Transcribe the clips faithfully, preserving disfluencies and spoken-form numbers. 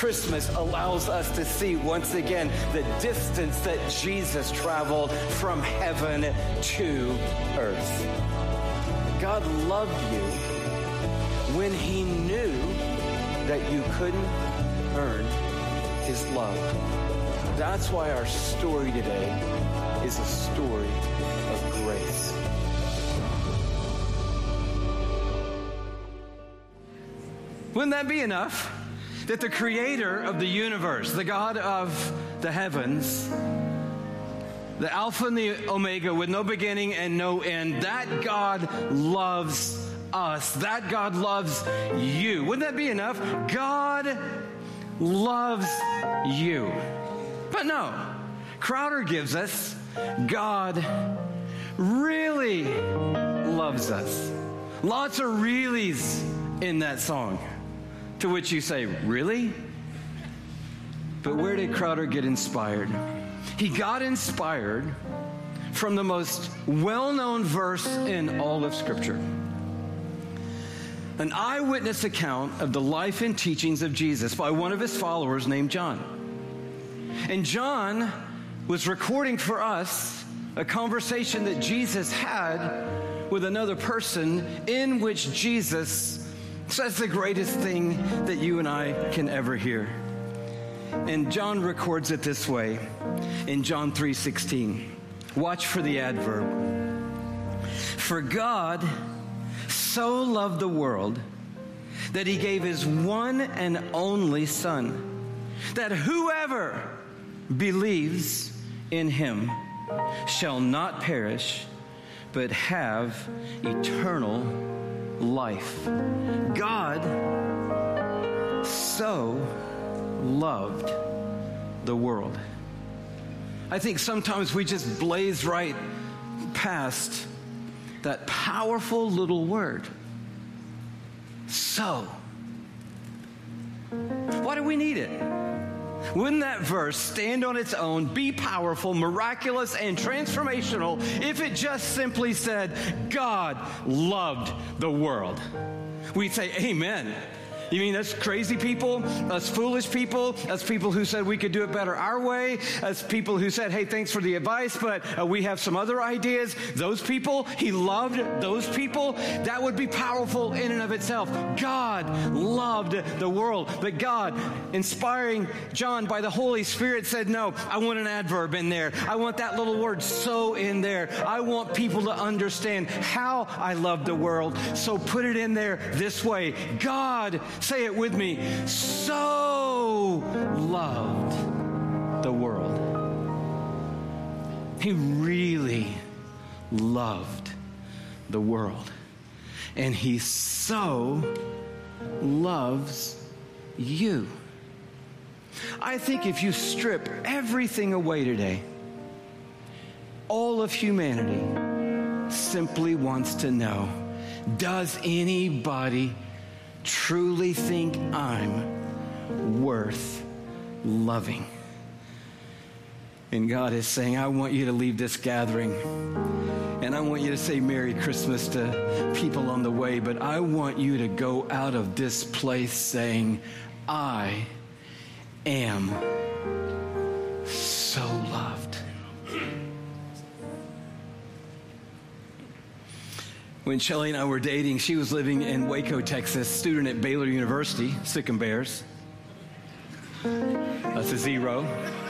Christmas allows us to see once again the distance that Jesus traveled from heaven to earth. God loved you when he knew that you couldn't earn his love. That's why our story today is a story of grace. Wouldn't that be enough? That the creator of the universe, the God of the heavens, the Alpha and the Omega with no beginning and no end, that God loves us. That God loves you. Wouldn't that be enough? God loves you. But no, Crowder gives us God really loves us. Lots of reallys in that song. To which you say, really? But where did Crowder get inspired? He got inspired from the most well-known verse in all of Scripture. An eyewitness account of the life and teachings of Jesus by one of his followers named John. And John was recording for us a conversation that Jesus had with another person in which Jesus says the greatest thing that you and I can ever hear. And John records it this way in John three sixteen. Watch for the adverb. For God so loved the world that he gave his one and only Son, that whoever believes in him shall not perish, but have eternal life. God so loved the world. I think sometimes we just blaze right past that powerful little word. So. Why do we need it? Wouldn't that verse stand on its own, be powerful, miraculous, and transformational if it just simply said, God loved the world? We'd say, amen. You mean us crazy people, us foolish people, us people who said we could do it better our way, us people who said, hey, thanks for the advice, but uh, we have some other ideas. Those people, he loved those people. That would be powerful in and of itself. God loved the world. But God, inspiring John by the Holy Spirit, said, no, I want an adverb in there. I want that little word so in there. I want people to understand how I love the world. So put it in there this way. God, say it with me, so loved the world. He really loved the world. And he so loves you. I think if you strip everything away today, all of humanity simply wants to know, does anybody truly think I'm worth loving? And God is saying, I want you to leave this gathering, and I want you to say Merry Christmas to people on the way, but I want you to go out of this place saying, I am so loved. When Shelly and I were dating, she was living in Waco, Texas, student at Baylor University, Sic 'em Bears. That's a zero.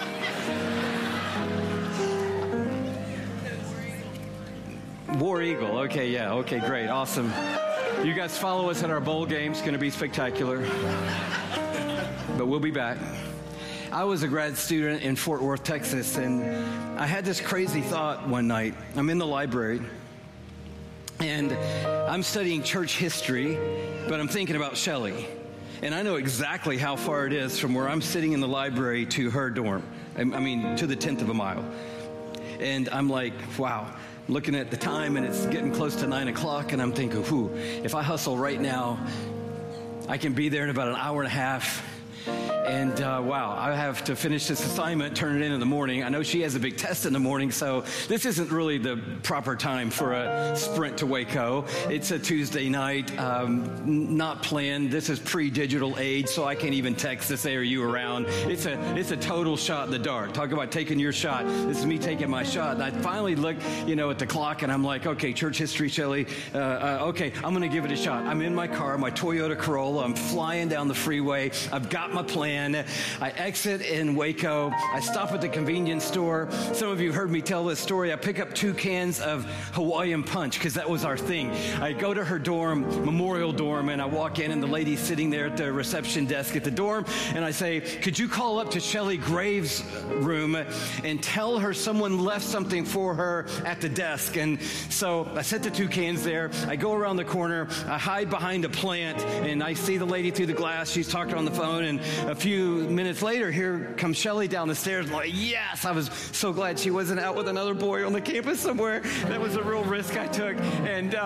War Eagle. Okay, yeah. Okay, great. Awesome. You guys follow us at our bowl game. It's going to be spectacular. But we'll be back. I was a grad student in Fort Worth, Texas, and I had this crazy thought one night. I'm in the library, and I'm studying church history, but I'm thinking about Shelly. And I know exactly how far it is from where I'm sitting in the library to her dorm. I mean, to the tenth of a mile. And I'm like, wow. Looking at the time, and it's getting close to nine o'clock, and I'm thinking, whew, if I hustle right now, I can be there in about an hour and a half. And uh, wow, I have to finish this assignment, turn it in in the morning. I know she has a big test in the morning, so this isn't really the proper time for a sprint to Waco. It's a Tuesday night, um, not planned. This is pre-digital age, so I can't even text to say, are you around? It's a it's a total shot in the dark. Talk about taking your shot. This is me taking my shot. And I finally look, you know, at the clock, and I'm like, okay, church history, Shelley. Uh, uh, okay, I'm going to give it a shot. I'm in my car, my Toyota Corolla. I'm flying down the freeway. I've got my plan. I exit in Waco. I stop at the convenience store. Some of you heard me tell this story. I pick up two cans of Hawaiian Punch because that was our thing. I go to her dorm, Memorial Dorm, and I walk in, and the lady's sitting there at the reception desk at the dorm, and I say, could you call up to Shelley Graves' room and tell her someone left something for her at the desk? And so I set the two cans there. I go around the corner. I hide behind a plant, and I see the lady through the glass. She's talking on the phone, and a few minutes later, here comes Shelley down the stairs. I'm like, yes, I was so glad she wasn't out with another boy on the campus somewhere. That was a real risk I took. And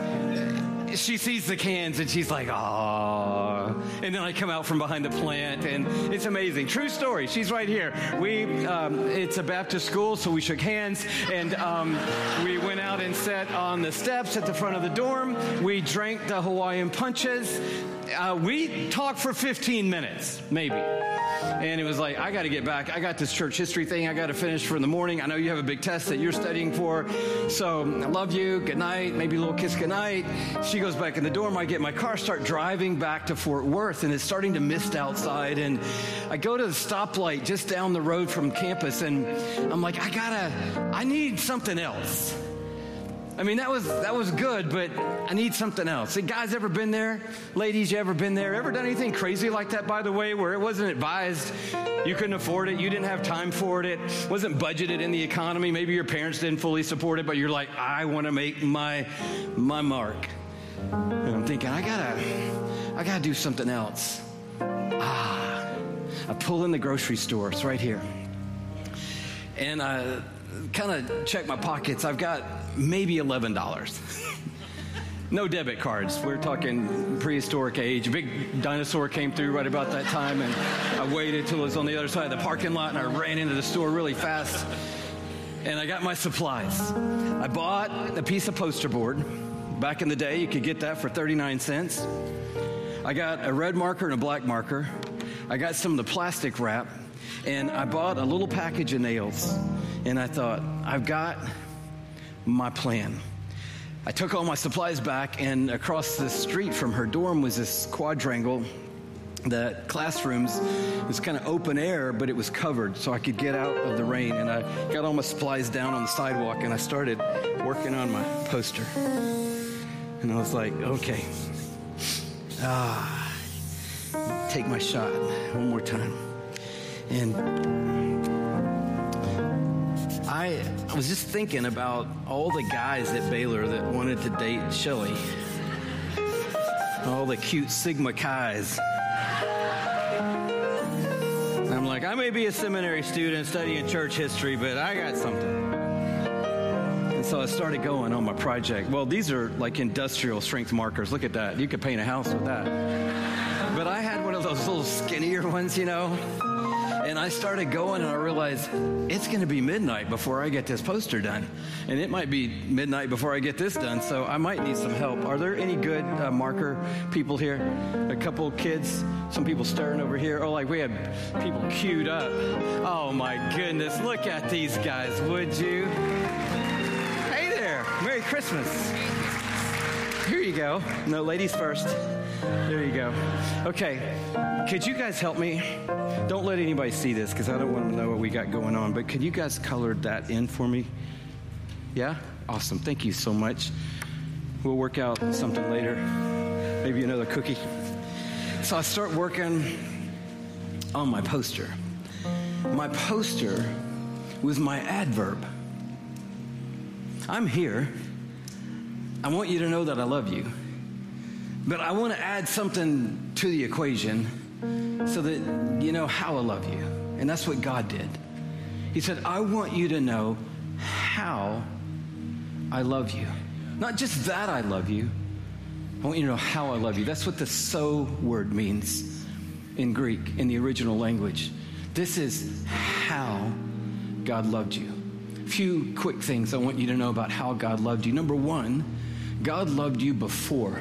um, she sees the cans, and she's like, "Aww." And then I come out from behind the plant, and it's amazing. True story. She's right here. We, um, it's a Baptist school, so we shook hands, and um, we went out and sat on the steps at the front of the dorm. We drank the Hawaiian Punches. Uh, we talked for fifteen minutes, maybe. And it was like, I got to get back. I got this church history thing I got to finish for in the morning. I know you have a big test that you're studying for. So I love you. Good night. Maybe a little kiss good night. She goes back in the dorm. I get my car, start driving back to Fort Worth, and it's starting to mist outside. And I go to the stoplight just down the road from campus, and I'm like, I got to, I need something else. I mean, that was that was good, but I need something else. Hey, guys, ever been there? Ladies, you ever been there? Ever done anything crazy like that, by the way, where it wasn't advised? You couldn't afford it. You didn't have time for it. It wasn't budgeted in the economy. Maybe your parents didn't fully support it, but you're like, I want to make my my mark. And I'm thinking, I gotta, I gotta do something else. Ah, I pull in the grocery store. It's right here. And I kind of check my pockets. I've got maybe eleven dollars. No debit cards. We're talking prehistoric age. A big dinosaur came through right about that time, and I waited till it was on the other side of the parking lot, and I ran into the store really fast, and I got my supplies. I bought a piece of poster board. Back in the day, you could get that for thirty-nine cents. I got a red marker and a black marker. I got some of the plastic wrap, and I bought a little package of nails, and I thought, I've got my plan. I took all my supplies back, and across the street from her dorm was this quadrangle. The classrooms was kind of open air, but it was covered, so I could get out of the rain. And I got all my supplies down on the sidewalk, and I started working on my poster. And I was like, okay, ah, take my shot one more time. And I, I was just thinking about all the guys at Baylor that wanted to date Shelley. All the cute Sigma Chi's. And I'm like, I may be a seminary student studying church history, but I got something. And so I started going on my project. Well, these are like industrial strength markers. Look at that. You could paint a house with that. But I had one of those little skinnier ones, you know. And I started going, and I realized it's going to be midnight before I get this poster done. And it might be midnight before I get this done, so I might need some help. Are there any good uh, marker people here? A couple kids? Some people staring over here? Oh, like we had people queued up. Oh, my goodness. Look at these guys, would you? Hey there. Merry Christmas. Here you go. No, ladies first. There you go. Okay. Could you guys help me? Don't let anybody see this because I don't want to know what we got going on. But could you guys color that in for me? Yeah? Awesome. Thank you so much. We'll work out something later. Maybe another cookie. So I start working on my poster. My poster was my adverb. I'm here. I want you to know that I love you. But I want to add something to the equation so that you know how I love you. And that's what God did. He said, I want you to know how I love you. Not just that I love you. I want you to know how I love you. That's what the so word means. in Greek, in the original language. This is how God loved you. A few quick things I want you to know about how God loved you. Number one, God loved you before.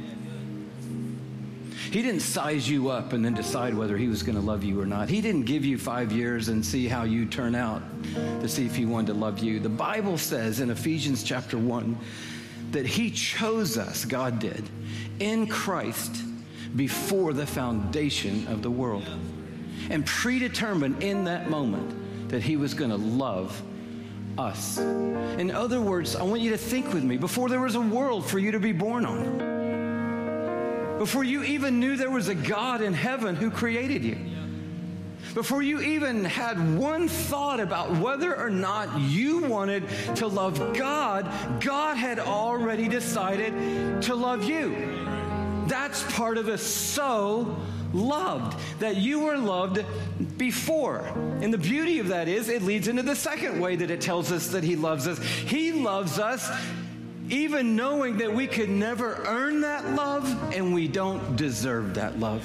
He didn't size you up and then decide whether he was going to love you or not. He didn't give you five years and see how you turn out to see if he wanted to love you. The Bible says in Ephesians chapter one that he chose us, God did, in Christ before the foundation of the world, and predetermined in that moment that he was going to love us. In other words, I want you to think with me, before there was a world for you to be born on, before you even knew there was a God in heaven who created you, before you even had one thought about whether or not you wanted to love God, God had already decided to love you. That's part of the so loved, that you were loved before. And the beauty of that is it leads into the second way that it tells us that he loves us. He loves us even knowing that we could never earn that love and we don't deserve that love.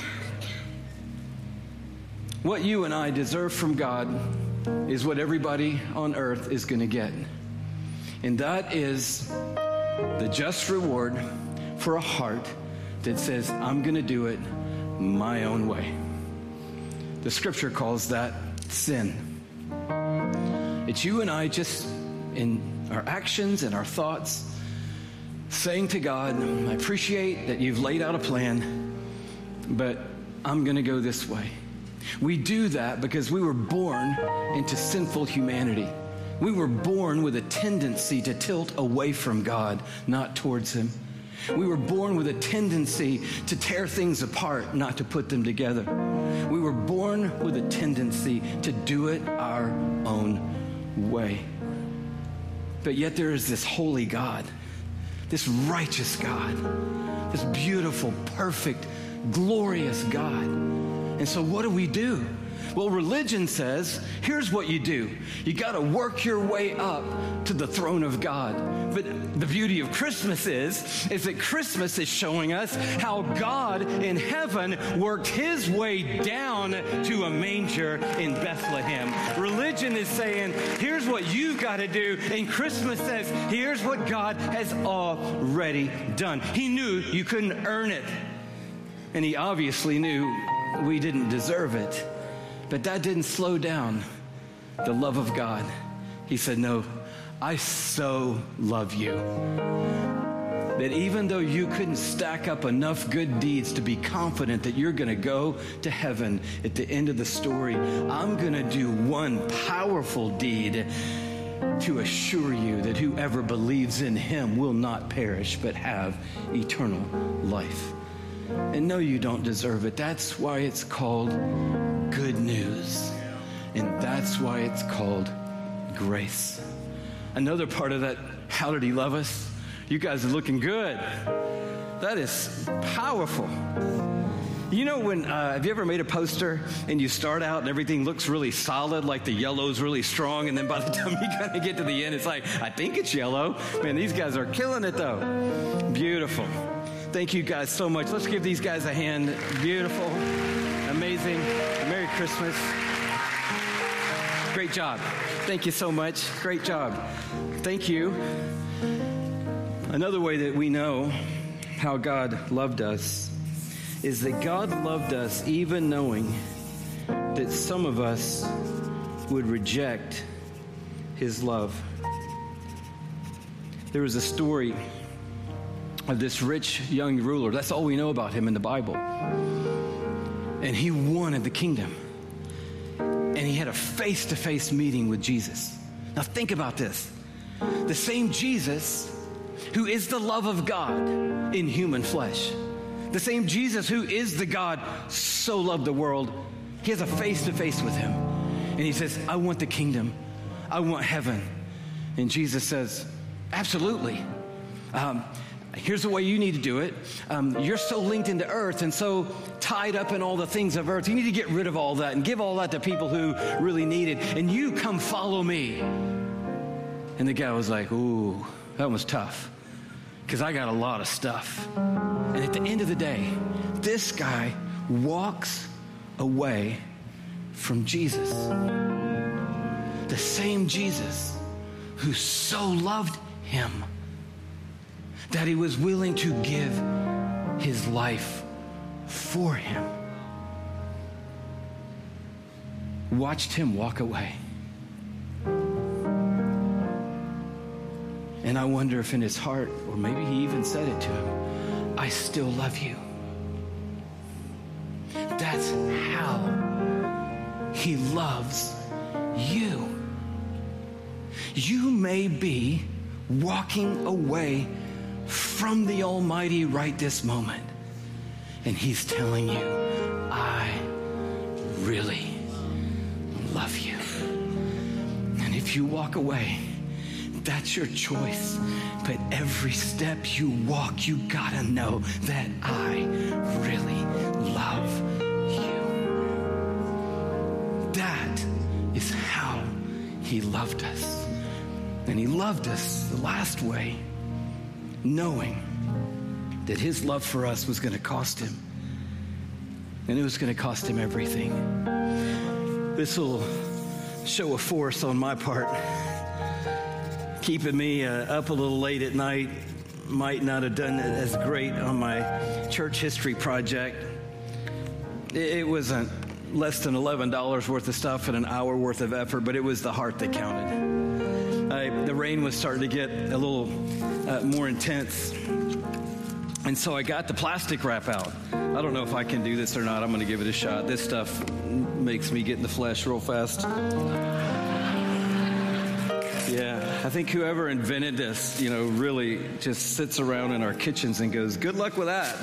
What you and I deserve from God is what everybody on earth is going to get. And that is the just reward for a heart that says, I'm going to do it my own way. The scripture calls that sin. It's you and I just in our actions and our thoughts saying to God, I appreciate that you've laid out a plan, but I'm going to go this way. We do that because we were born into sinful humanity. We were born with a tendency to tilt away from God, not towards him. We were born with a tendency to tear things apart, not to put them together. We were born with a tendency to do it our own way. But yet there is this holy God, this righteous God, this beautiful, perfect, glorious God. And so what do we do? Well, religion says, here's what you do. You got to work your way up to the throne of God. But the beauty of Christmas is, is that Christmas is showing us how God in heaven worked his way down to a manger in Bethlehem. Religion is saying, here's what you've got to do. And Christmas says, here's what God has already done. He knew you couldn't earn it. And he obviously knew we didn't deserve it. But that didn't slow down the love of God. He said, no, I so love you that even though you couldn't stack up enough good deeds to be confident that you're going to go to heaven at the end of the story, I'm going to do one powerful deed to assure you that whoever believes in him will not perish but have eternal life. And no, you don't deserve it. That's why it's called good news. And that's why it's called grace. Another part of that, how did he love us? You guys are looking good. That is powerful. You know when, uh, have you ever made a poster and you start out and everything looks really solid, like the yellow's really strong, and then by the time you kind of get to the end, it's like, I think it's yellow. Man, these guys are killing it though. Beautiful. Thank you guys so much. Let's give these guys a hand. Beautiful, amazing. Merry Christmas. Great job. Thank you so much. Great job. Thank you. Another way that we know how God loved us is that God loved us even knowing that some of us would reject his love. There was a story of this rich young ruler. That's all we know about him in the Bible. And he wanted the kingdom. And he had a face-to-face meeting with Jesus. Now think about this. The same Jesus who is the love of God in human flesh. The same Jesus who is the God so loved the world. He has a face-to-face with him. And he says, I want the kingdom. I want heaven. And Jesus says, absolutely. Um, Here's the way you need to do it. Um, you're so linked into earth and so tied up in all the things of earth. You need to get rid of all that and give all that to people who really need it. And you come follow me. And the guy was like, ooh, that was tough because I got a lot of stuff. And at the end of the day, this guy walks away from Jesus. The same Jesus who so loved him that he was willing to give his life for him. Watched him walk away. And I wonder if in his heart, or maybe he even said it to him, I still love you. That's how he loves you. You may be walking away from the Almighty right this moment, and he's telling you, I really love you. And if you walk away, that's your choice. But every step you walk, you gotta know that I really love you. That is how he loved us. And he loved us the last way, knowing that his love for us was going to cost him. And it was going to cost him everything. This will show a force on my part, keeping me uh, up a little late at night. Might not have done it as great on my church history project. It, it wasn't less than eleven dollars worth of stuff and an hour worth of effort, but it was the heart that counted. I, the rain was starting to get a little uh, more intense. And so I got the plastic wrap out. I don't know if I can do this or not. I'm going to give it a shot. This stuff makes me get in the flesh real fast. Yeah, I think whoever invented this, you know, really just sits around in our kitchens and goes, good luck with that.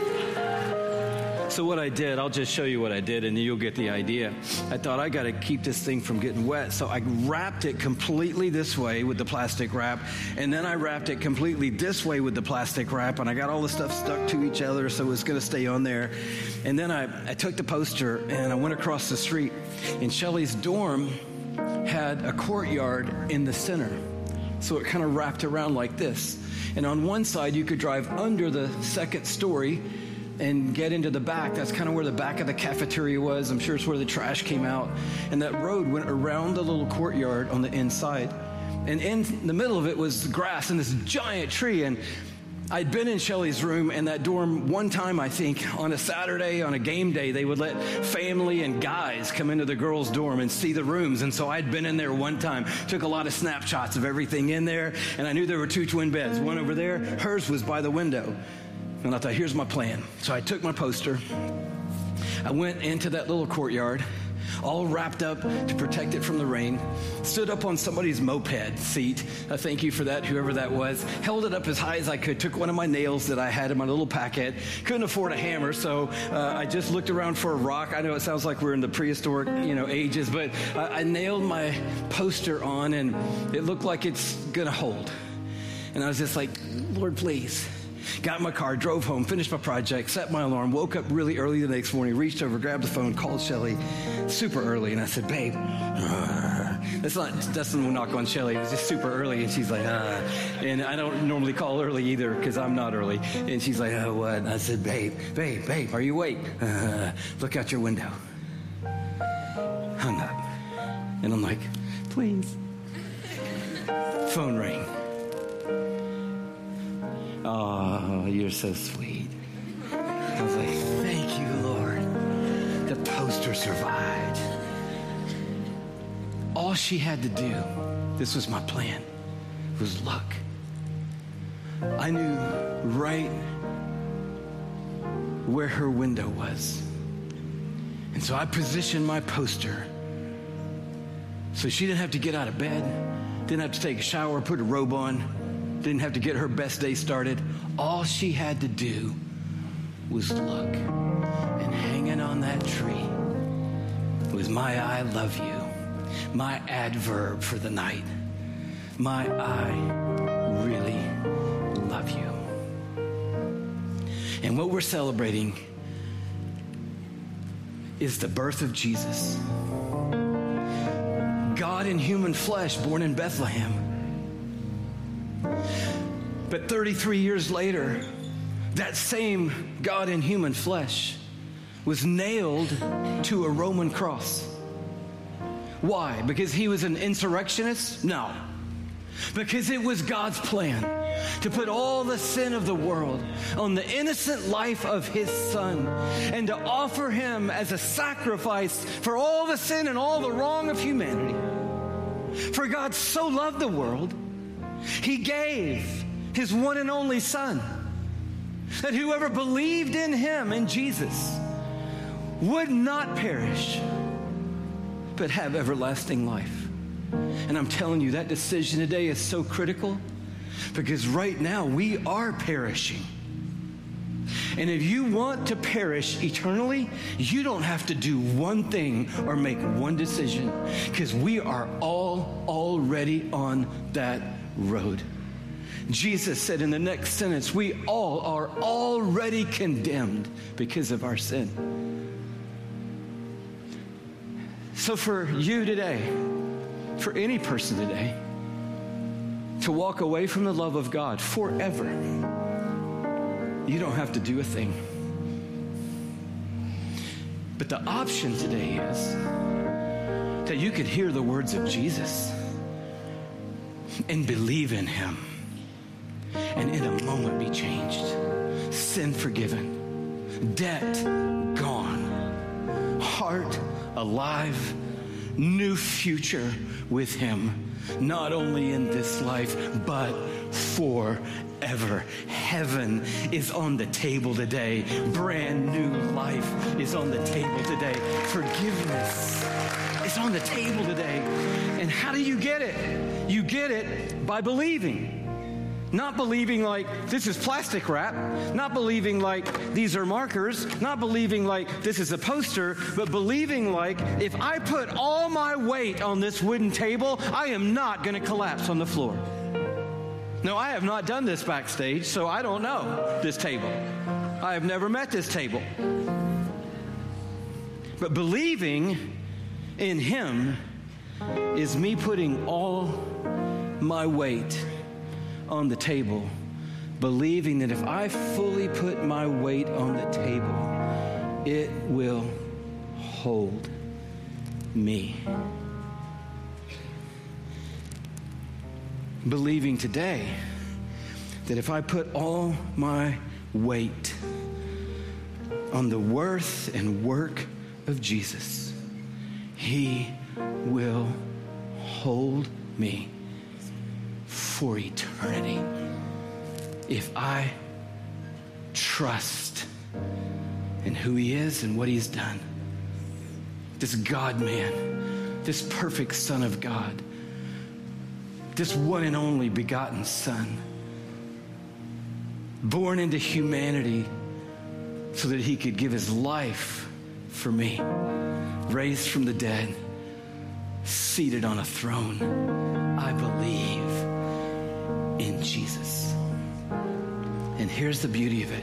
So what I did, I'll just show you what I did, and you'll get the idea. I thought, I got to keep this thing from getting wet. So I wrapped it completely this way with the plastic wrap, and then I wrapped it completely this way with the plastic wrap, and I got all the stuff stuck to each other so it was going to stay on there. And then I, I took the poster, and I went across the street, and Shelly's dorm had a courtyard in the center. So it kind of wrapped around like this. And on one side, you could drive under the second story and get into the back. That's kind of where the back of the cafeteria was. I'm sure it's where the trash came out. And that road went around the little courtyard on the inside. And in the middle of it was grass and this giant tree. And I'd been in Shelly's room in that dorm one time, I think, on a Saturday, on a game day, they would let family and guys come into the girls' dorm and see the rooms. And so I'd been in there one time, took a lot of snapshots of everything in there, and I knew there were two twin beds, one over there, hers was by the window. And I thought, here's my plan. So I took my poster, I went into that little courtyard, all wrapped up to protect it from the rain, stood up on somebody's moped seat. I thank you for that, whoever that was. Held it up as high as I could, took one of my nails that I had in my little packet. Couldn't afford a hammer, so uh, I just looked around for a rock. I know it sounds like we're in the prehistoric, you know, ages, but I, I nailed my poster on, and it looked like it's gonna hold. And I was just like, Lord, please. Got in my car, drove home, finished my project, set my alarm, woke up really early the next morning, reached over, grabbed the phone, called Shelly super early, and I said, babe, uh, that's not, that's no knock on Shelly, it was just super early, and she's like, uh, and I don't normally call early either, because I'm not early, and she's like, oh, what? And I said, babe, babe, babe, are you awake? Uh, look out your window. Hung up, and I'm like, please. Phone rang. Oh, you're so sweet. I was like, thank you, Lord. The poster survived. All she had to do, this was my plan, was look. I knew right where her window was. And so I positioned my poster so she didn't have to get out of bed, didn't have to take a shower, put a robe on, didn't have to get her best day started. All she had to do was look. And hanging on that tree was my I love you, my adverb for the night. My I really love you. And what we're celebrating is the birth of Jesus. God in human flesh, born in Bethlehem. But thirty-three years later, that same God in human flesh was nailed to a Roman cross. Why? Because he was an insurrectionist? No. Because it was God's plan to put all the sin of the world on the innocent life of his son and to offer him as a sacrifice for all the sin and all the wrong of humanity. For God so loved the world, he gave his one and only son, that whoever believed in him, in Jesus, would not perish, but have everlasting life. And I'm telling you, that decision today is so critical, because right now we are perishing. And if you want to perish eternally, you don't have to do one thing or make one decision, because we are all already on that road. Jesus said in the next sentence, we all are already condemned because of our sin. So for you today, for any person today, to walk away from the love of God forever, you don't have to do a thing. But the option today is that you could hear the words of Jesus and believe in him, and in a moment be changed, sin forgiven, debt gone, heart alive, new future with him, not only in this life, but forever. Heaven is on the table today. Brand new life is on the table today. Forgiveness is on the table today. And how do you get it? You get it by believing. Not believing like this is plastic wrap, not believing like these are markers, not believing like this is a poster, but believing like if I put all my weight on this wooden table, I am not going to collapse on the floor. No, I have not done this backstage, so I don't know this table. I have never met this table. But believing in him is me putting all my weight on the table, believing that if I fully put my weight on the table, it will hold me. Believing today that if I put all my weight on the worth and work of Jesus, he will hold me for eternity. If I trust in who he is and what he's done, this God-man, this perfect Son of God, this one and only begotten Son, born into humanity so that he could give his life for me, raised from the dead, seated on a throne. I believe in Jesus. And here's the beauty of it.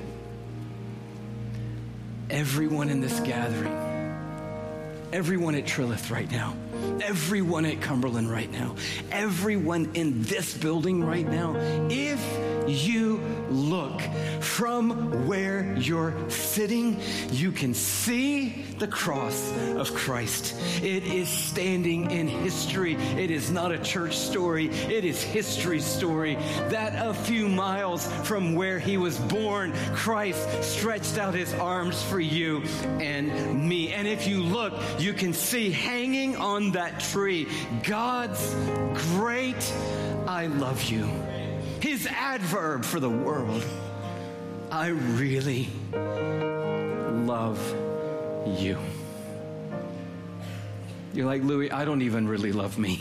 Everyone in this gathering, everyone at Trilith right now, everyone at Cumberland right now, everyone in this building right now, if you look from where you're sitting, you can see the cross of Christ. It is standing in history. It is not a church story. It is history story. That a few miles from where he was born, Christ stretched out his arms for you and me. And if you look, you can see hanging on that tree, God's great I love you. His adverb for the world. I really love you. You're like, Louis, I don't even really love me.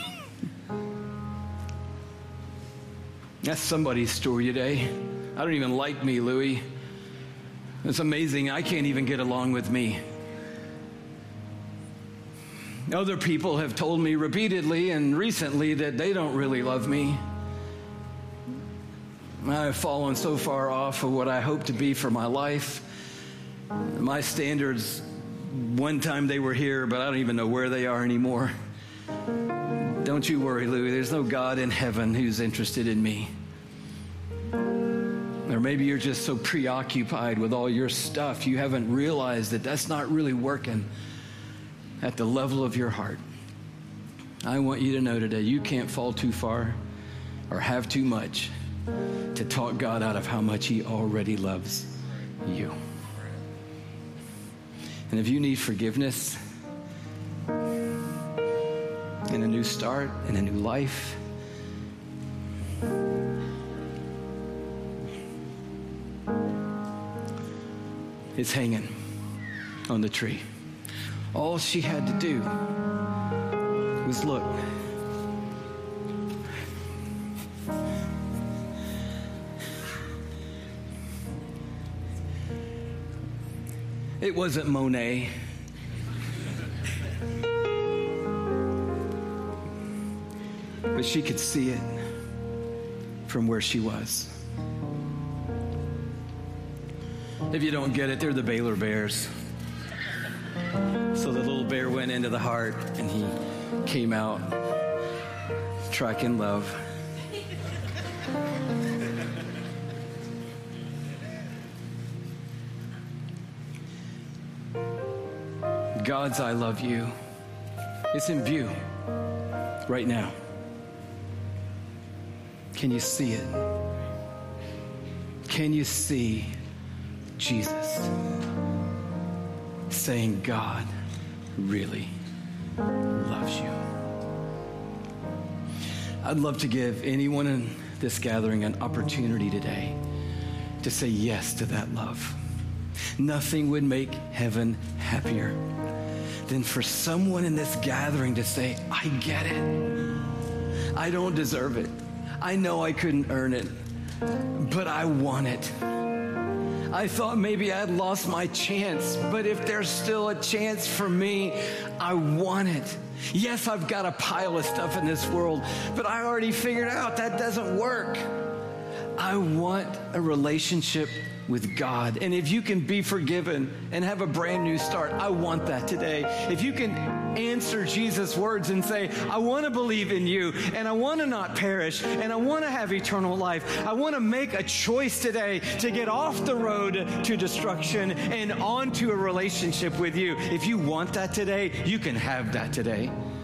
That's somebody's story today. I don't even like me, Louis. It's amazing. I can't even get along with me. Other people have told me repeatedly and recently that they don't really love me. I've fallen so far off of what I hope to be for my life. My standards, one time they were here, but I don't even know where they are anymore. Don't you worry, Louis. There's no God in heaven who's interested in me. Or maybe you're just so preoccupied with all your stuff, you haven't realized that that's not really working at the level of your heart. I want you to know today, you can't fall too far or have too much to talk God out of how much he already loves you. And if you need forgiveness and a new start and a new life, it's hanging on the tree. All she had to do was look. It wasn't Monet. But she could see it from where she was. If you don't get it, they're the Baylor Bears. So the little bear went into the heart and he came out tracking love. God's I love you. It's in view right now. Can you see it? Can you see Jesus saying God really loves you? I'd love to give anyone in this gathering an opportunity today to say yes to that love. Nothing would make heaven happier than for someone in this gathering to say, I get it. I don't deserve it. I know I couldn't earn it, but I want it. I thought maybe I'd lost my chance, but if there's still a chance for me, I want it. Yes, I've got a pile of stuff in this world, but I already figured out that doesn't work. I want a relationship with God. And if you can be forgiven and have a brand new start, I want that today. If you can answer Jesus' words and say, I want to believe in you, and I want to not perish, and I want to have eternal life. I want to make a choice today to get off the road to destruction and onto a relationship with you. If you want that today, you can have that today.